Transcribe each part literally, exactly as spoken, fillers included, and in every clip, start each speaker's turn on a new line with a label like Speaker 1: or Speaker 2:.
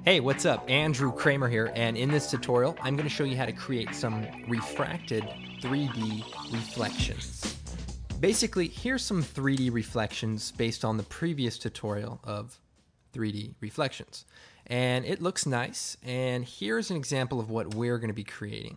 Speaker 1: Hey, what's up? Andrew Kramer here, and in this tutorial, I'm going to show you how to create some refracted three D reflections. Basically, here's some three D reflections based on the previous tutorial of three D reflections. And it looks nice, and here's an example of what we're going to be creating.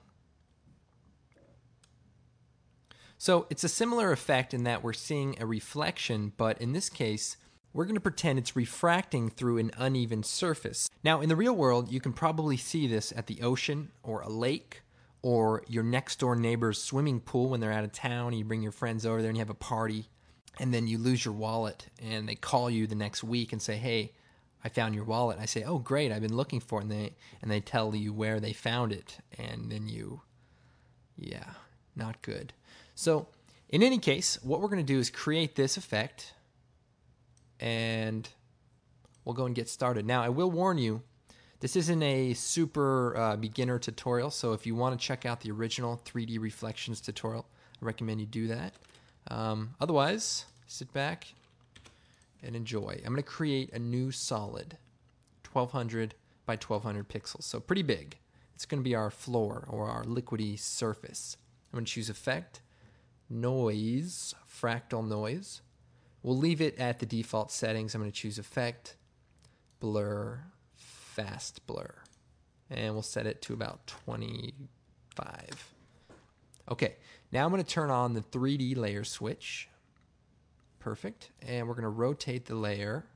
Speaker 1: So it's a similar effect in that we're seeing a reflection, but in this case, we're going to pretend it's refracting through an uneven surface. Now, in the real world, you can probably see this at the ocean or a lake or your next door neighbor's swimming pool when they're out of town. You bring your friends over there and you have a party, and then you lose your wallet, and they call you the next week and say, hey, I found your wallet. I say, oh, great, I've been looking for it. And they, and they tell you where they found it, and then you, yeah, not good. So in any case, what we're going to do is create this effect, and we'll go and get started. Now, I will warn you, this isn't a super uh, beginner tutorial, so if you want to check out the original three D reflections tutorial, I recommend you do that. Um, otherwise, sit back and enjoy. I'm going to create a new solid, twelve hundred by twelve hundred pixels, so pretty big. It's going to be our floor or our liquidy surface. I'm going to choose Effect, Noise, Fractal Noise. We'll leave it at the default settings. I'm going to choose Effect, Blur, Fast Blur. And we'll set it to about twenty-five. Okay, now I'm going to turn on the three D layer switch. Perfect. And we're going to rotate the layer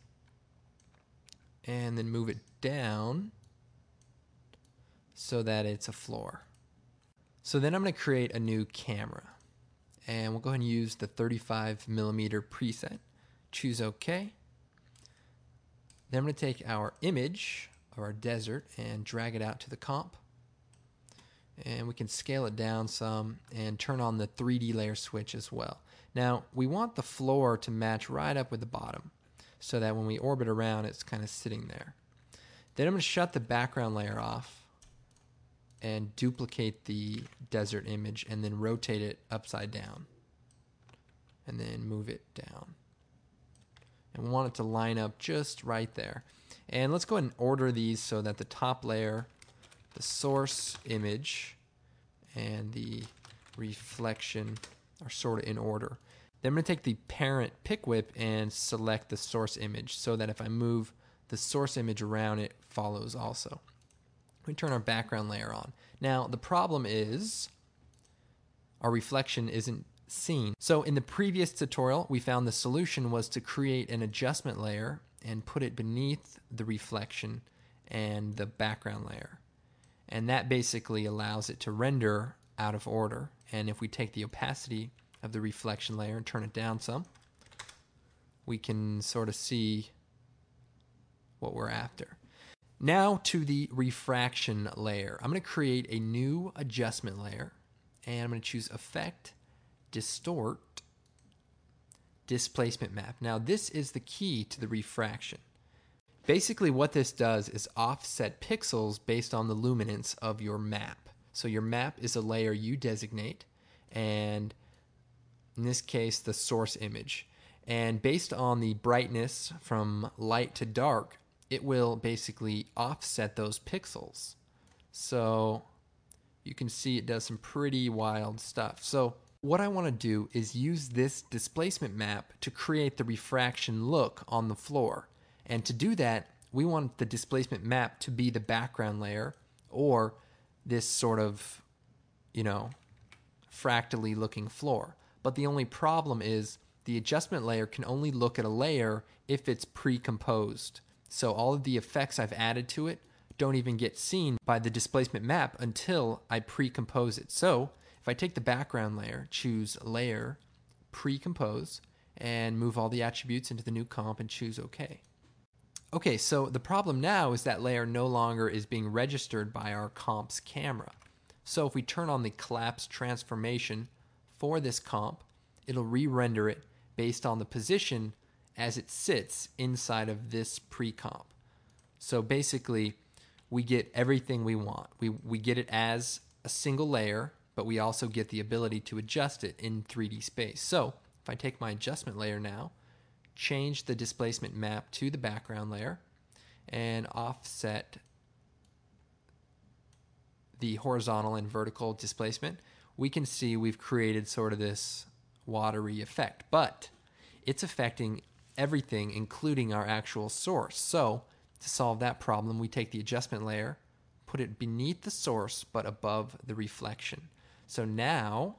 Speaker 1: and then move it down so that it's a floor. So then I'm going to create a new camera. And we'll go ahead and use the thirty-five millimeter preset. Choose OK. Then I'm going to take our image of our desert and drag it out to the comp. And we can scale it down some and turn on the three D layer switch as well. Now, we want the floor to match right up with the bottom so that when we orbit around, it's kind of sitting there. Then I'm going to shut the background layer off and duplicate the desert image and then rotate it upside down and then move it down. And we want it to line up just right there. And let's go ahead and order these so that the top layer, the source image, and the reflection are sort of in order. Then I'm going to take the parent pick whip and select the source image so that if I move the source image around, it follows also. We turn our background layer on. Now, the problem is our reflection isn't seen. So in the previous tutorial, we found the solution was to create an adjustment layer and put it beneath the reflection and the background layer. And that basically allows it to render out of order. And if we take the opacity of the reflection layer and turn it down some, we can sort of see what we're after. Now to the refraction layer. I'm going to create a new adjustment layer, and I'm going to choose Effect, Distort, Displacement Map. Now this is the key to the refraction. Basically what this does is offset pixels based on the luminance of your map. So your map is a layer you designate, and in this case the source image. And based on the brightness from light to dark, it will basically offset those pixels. So you can see it does some pretty wild stuff. So what I want to do is use this displacement map to create the refraction look on the floor. And to do that, we want the displacement map to be the background layer or this sort of, you know, fractally looking floor. But the only problem is the adjustment layer can only look at a layer if it's pre-composed. So all of the effects I've added to it don't even get seen by the displacement map until I pre-compose it. So if I take the background layer, choose Layer, Pre-compose, and move all the attributes into the new comp and choose OK. Okay, so the problem now is that layer no longer is being registered by our comp's camera. So if we turn on the collapse transformation for this comp, it'll re-render it based on the position as it sits inside of this pre-comp. So basically, we get everything we want. We, we get it as a single layer, but we also get the ability to adjust it in three D space. So if I take my adjustment layer now, change the displacement map to the background layer, and offset the horizontal and vertical displacement, we can see we've created sort of this watery effect, but it's affecting everything, including our actual source. So to solve that problem, we take the adjustment layer, put it beneath the source, but above the reflection. So now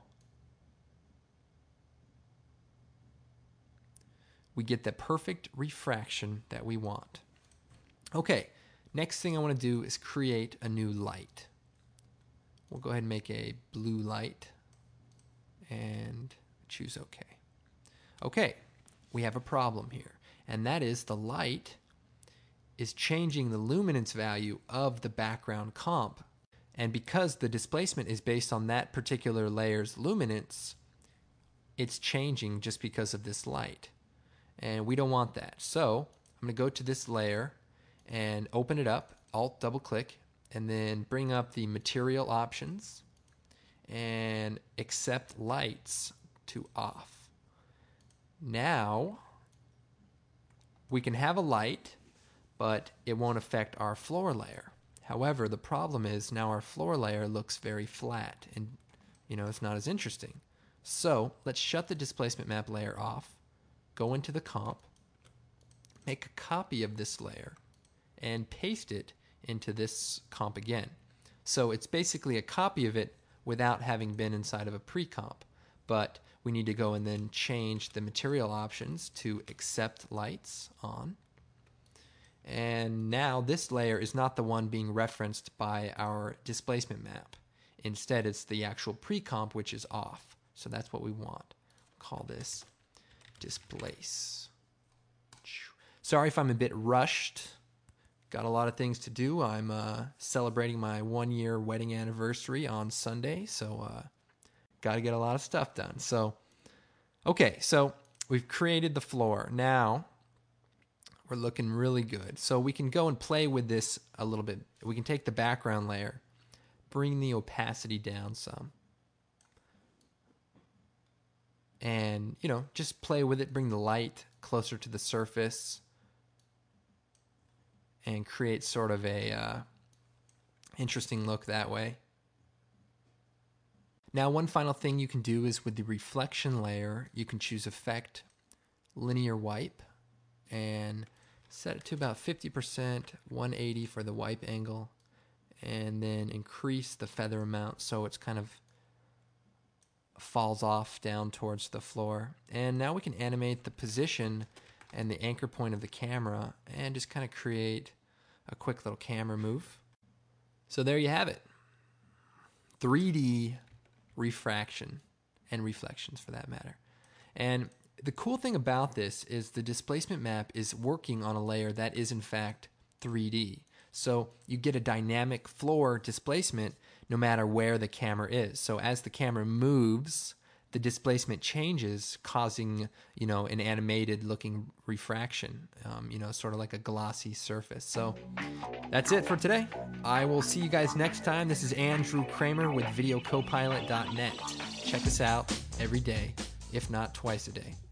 Speaker 1: we get the perfect refraction that we want. Okay, next thing I want to do is create a new light. We'll go ahead and make a blue light and choose OK. Okay, we have a problem here, and that is the light is changing the luminance value of the background comp. And because the displacement is based on that particular layer's luminance, it's changing just because of this light. And we don't want that. So I'm going to go to this layer and open it up, Alt double click, and then bring up the material options and accept lights to off. Now we can have a light, but it won't affect our floor layer. However, the problem is now our floor layer looks very flat and, you know, it's not as interesting. So let's shut the displacement map layer off, go into the comp, make a copy of this layer, and paste it into this comp again. So it's basically a copy of it without having been inside of a pre-comp. But we need to go and then change the material options to accept lights on. And now this layer is not the one being referenced by our displacement map. Instead, it's the actual pre-comp, which is off. So that's what we want. Call this displace. Sorry if I'm a bit rushed. Got a lot of things to do. I'm uh, celebrating my one-year wedding anniversary on Sunday, so uh, got to get a lot of stuff done. So, okay, so we've created the floor. Now we're looking really good. So we can go and play with this a little bit. We can take the background layer, bring the opacity down some, and, you know, just play with it, bring the light closer to the surface, and create sort of a uh, interesting look that way. Now, one final thing you can do is with the reflection layer, you can choose Effect, Linear Wipe, and set it to about fifty percent, one eighty for the wipe angle, and then increase the feather amount so it's kind of falls off down towards the floor. And now we can animate the position and the anchor point of the camera and just kind of create a quick little camera move. So there you have it. three D refraction and reflections for that matter. And the cool thing about this is the displacement map is working on a layer that is in fact three D. So you get a dynamic floor displacement no matter where the camera is. So as the camera moves, the displacement changes, causing, you know, an animated looking refraction, um, you know, sort of like a glossy surface. So that's it for today. I will see you guys next time. This is Andrew Kramer with video copilot dot net. Check us out every day, if not twice a day.